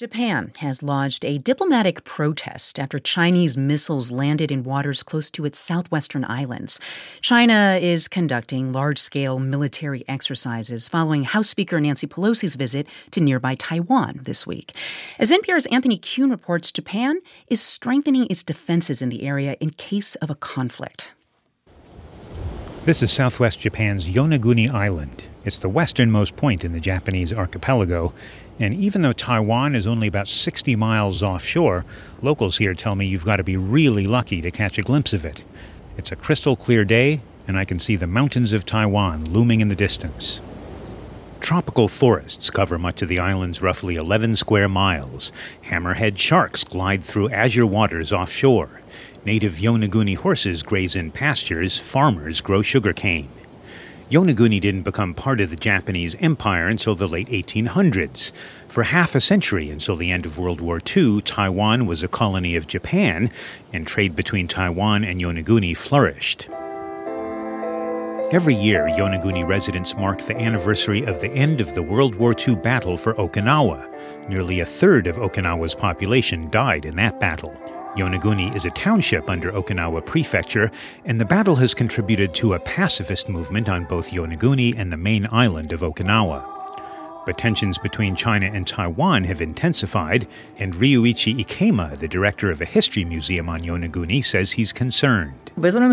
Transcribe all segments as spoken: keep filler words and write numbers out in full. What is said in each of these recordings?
Japan has lodged a diplomatic protest after Chinese missiles landed in waters close to its southwestern islands. China is conducting large-scale military exercises following House Speaker Nancy Pelosi's visit to nearby Taiwan this week. As N P R's Anthony Kuhn reports, Japan is strengthening its defenses in the area in case of a conflict. This is southwest Japan's Yonaguni Island. It's the westernmost point in the Japanese archipelago. And even though Taiwan is only about sixty miles offshore, locals here tell me you've got to be really lucky to catch a glimpse of it. It's a crystal clear day, and I can see the mountains of Taiwan looming in the distance. Tropical forests cover much of the island's roughly eleven square miles. Hammerhead sharks glide through azure waters offshore. Native Yonaguni horses graze in pastures. Farmers grow sugarcane. Yonaguni didn't become part of the Japanese Empire until the late eighteen hundreds. For half a century, until the end of World War Two, Taiwan was a colony of Japan, and trade between Taiwan and Yonaguni flourished. Every year, Yonaguni residents mark the anniversary of the end of the World War Two battle for Okinawa. Nearly a third of Okinawa's population died in that battle. Yonaguni is a township under Okinawa Prefecture, and the battle has contributed to a pacifist movement on both Yonaguni and the main island of Okinawa. But tensions between China and Taiwan have intensified, and Ryuichi Ikema, the director of a history museum on Yonaguni, says he's concerned. During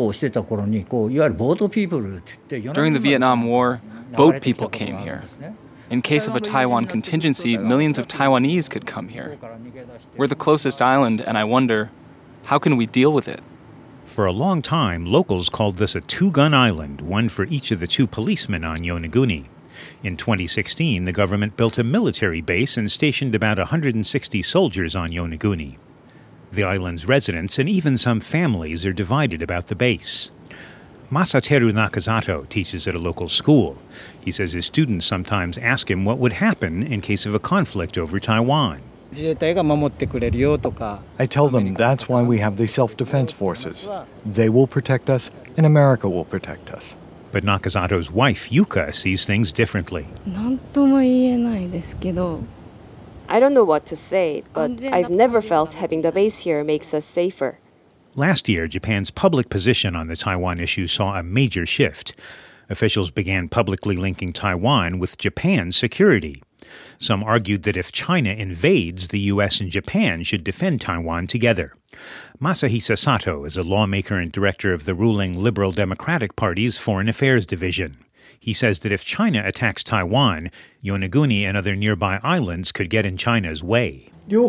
the Vietnam War, boat people came here. In case of a Taiwan contingency, millions of Taiwanese could come here. We're the closest island, and I wonder, how can we deal with it? For a long time, locals called this a two-gun island, one for each of the two policemen on Yonaguni. In twenty sixteen, the government built a military base and stationed about one hundred sixty soldiers on Yonaguni. The island's residents and even some families are divided about the base. Masateru Nakazato teaches at a local school. He says his students sometimes ask him what would happen in case of a conflict over Taiwan. I tell them that's why we have the self-defense forces. They will protect us, and America will protect us. But Nakazato's wife, Yuka, sees things differently. I don't know what to say, but I've never felt having the base here makes us safer. Last year, Japan's public position on the Taiwan issue saw a major shift. Officials began publicly linking Taiwan with Japan's security. Some argued that if China invades, the U S and Japan should defend Taiwan together. Masahisa Sato is a lawmaker and director of the ruling Liberal Democratic Party's Foreign Affairs Division. He says that if China attacks Taiwan, Yonaguni and other nearby islands could get in China's way.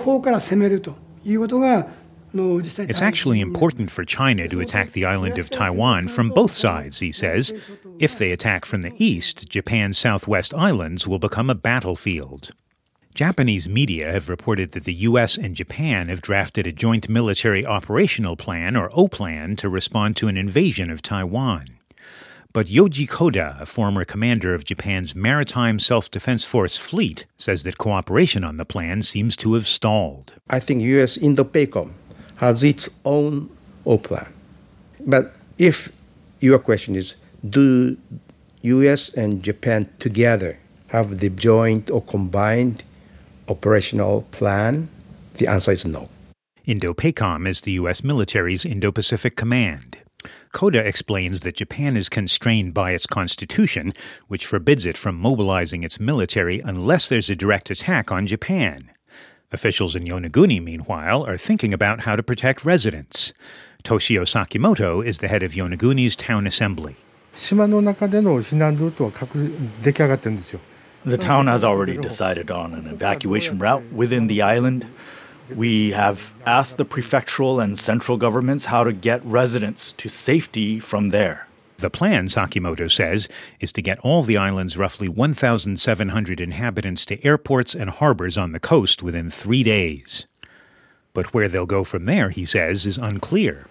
It's actually important for China to attack the island of Taiwan from both sides, he says. If they attack from the east, Japan's southwest islands will become a battlefield. Japanese media have reported that the U S and Japan have drafted a joint military operational plan, or O plan, to respond to an invasion of Taiwan. But Yoji Koda, a former commander of Japan's Maritime Self-Defense Force fleet, says that cooperation on the plan seems to have stalled. I think U S Indo-PACOM has its own O plan. But if your question is, do U S and Japan together have the joint or combined operational plan? The answer is no. Indo-PACOM is the U S military's Indo-Pacific Command. Koda explains that Japan is constrained by its constitution, which forbids it from mobilizing its military unless there's a direct attack on Japan. Officials in Yonaguni, meanwhile, are thinking about how to protect residents. Toshio Sakimoto is the head of Yonaguni's town assembly. The town has already decided on an evacuation route within the island. We have asked the prefectural and central governments how to get residents to safety from there. The plan, Sakimoto says, is to get all the island's roughly one thousand seven hundred inhabitants to airports and harbors on the coast within three days. But where they'll go from there, he says, is unclear.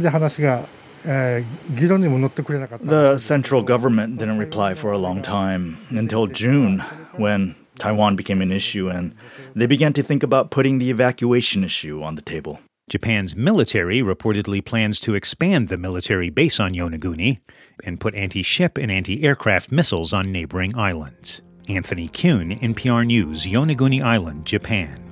The central government didn't reply for a long time, until June, when Taiwan became an issue and they began to think about putting the evacuation issue on the table. Japan's military reportedly plans to expand the military base on Yonaguni and put anti-ship and anti-aircraft missiles on neighboring islands. Anthony Kuhn, N P R News, Yonaguni Island, Japan.